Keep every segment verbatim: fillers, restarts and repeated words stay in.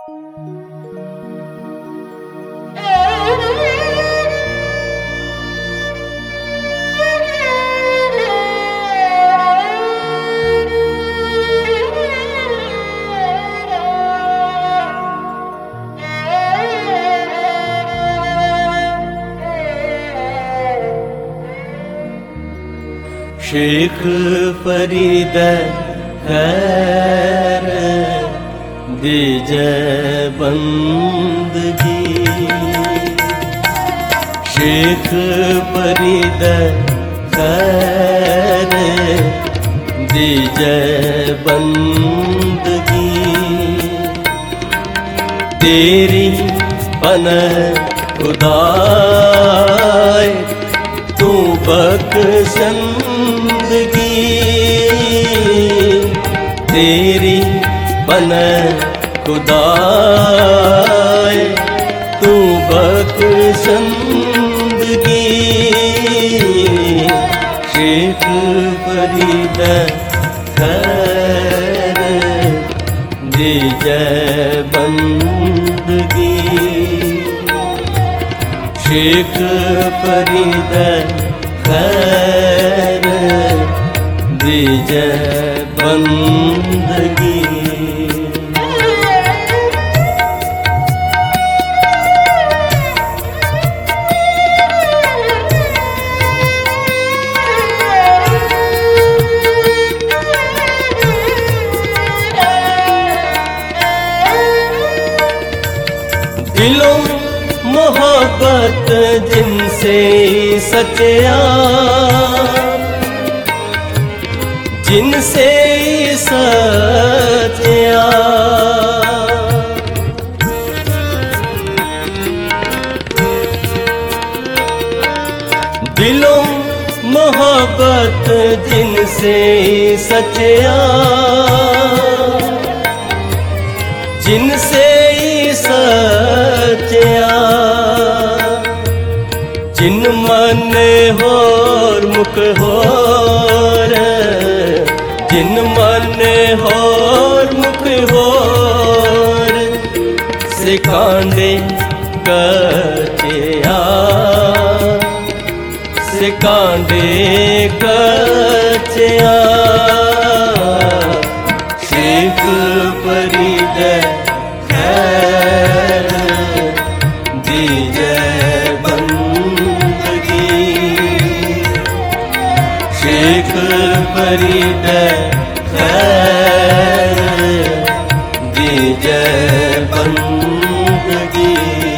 शेख फरीद खैर दीजे बंदगी, शेख फरीद खैर दीजे बंदगी, तेरी पनाह खुदाए तू बख्शंदगी, तेरी पनाह खुदाए तू बख्शंदगी, शेख फरीद खैर दीजे बंदगी, शेख फरीद खैर दीजे बंदगी। दिलों मोहब्बत जिनसे सचया, जिनसे सचया, दिलों मोहब्बत जिनसे सचया, जिनसे सचया, जिन मन होर मुख होर, जिन मन होर मुख होर, सिखांदे कचया, सिखांदे कचया, शेख फरीद खैर दीजे बंदगी, शेख फरीद खैर दीजे बंदगी।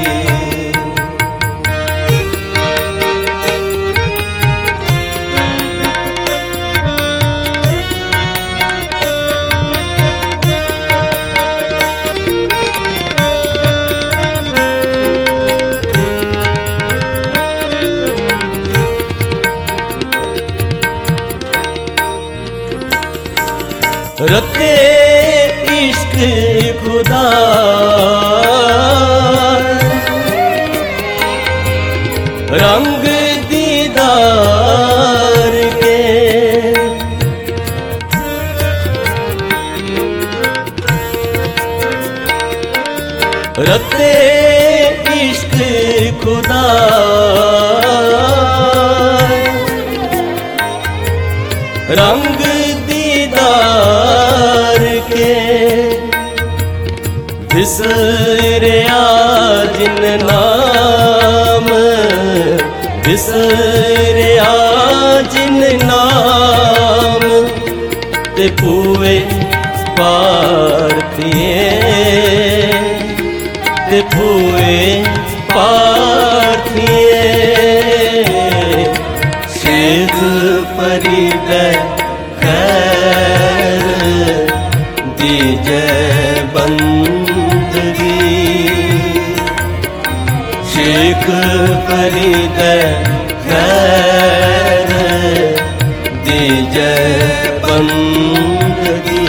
रते इश्क खुदा रंग दीदार के, रते इश्क खुदा रंग दीदार के, बिसरिया जिन नाम, बिसरिया जिन नाम, ते पूए पार्थिए, ते पूए पार्थिए, शेख फरीद खैर दीजे बंदगी, शेख फरीद खैर दीजे बंदगी।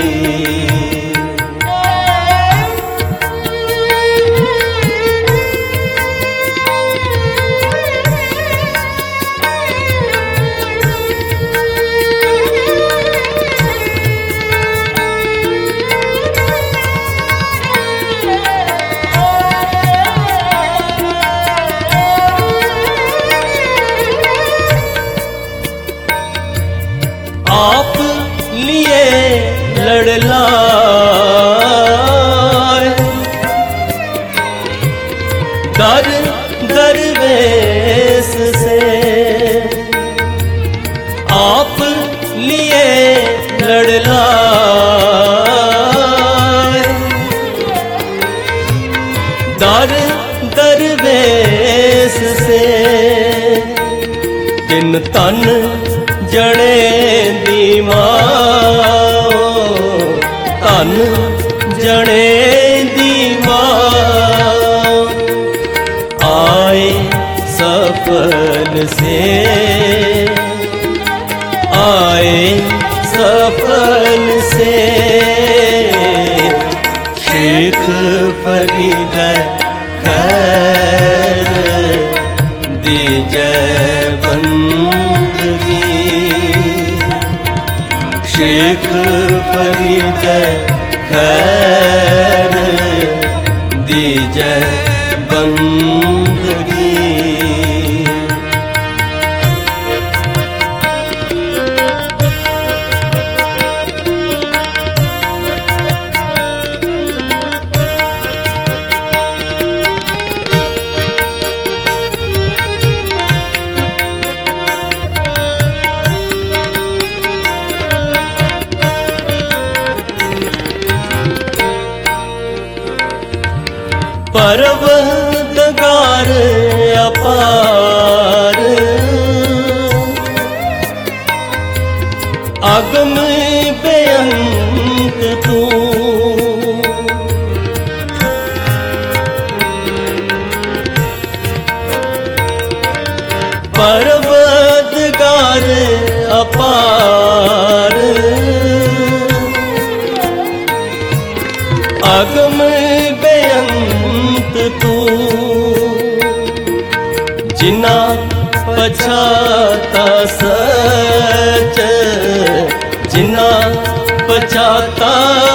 दर दरवेश से तिन तन जड़े दी माओ तन जड़े दी माओ आए सफल से आए सफल से शेख फरीद खैर दीजे बंदगी शेख फरीद खैर दीजे बंदगी परवरदिगार अपार अगम बेअंत तू परवरदिगार अपार अगम बेअंत तू जिना पछाता सच जिना पछाता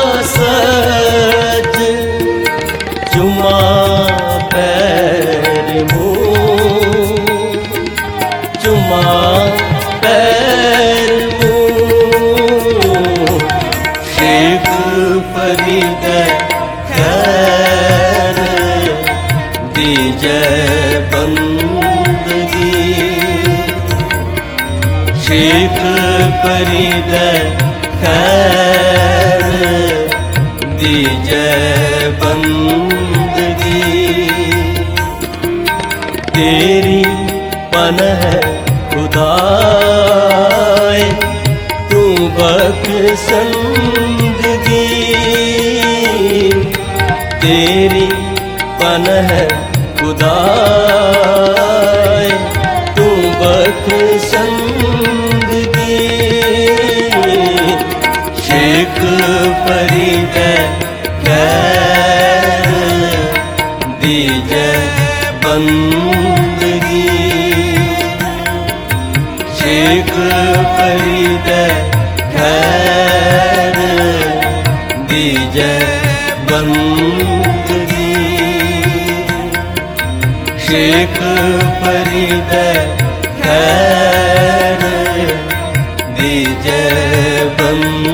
सच चुमा पैर मुँह चुमा पैर मुँह शेख फरीद खैर दीजे बंदगी शेख फरीद खैर दीजे बंदगी तेरी पनह खुदाए तू बख्शंदगी तेरी पनह खुदाए तू बख्शंदगी शेख फरीद खैर दीजे बंदगी शेख फरीद खैर दीजे बंदगी शेख फरीद खैर दीजे बंदगी।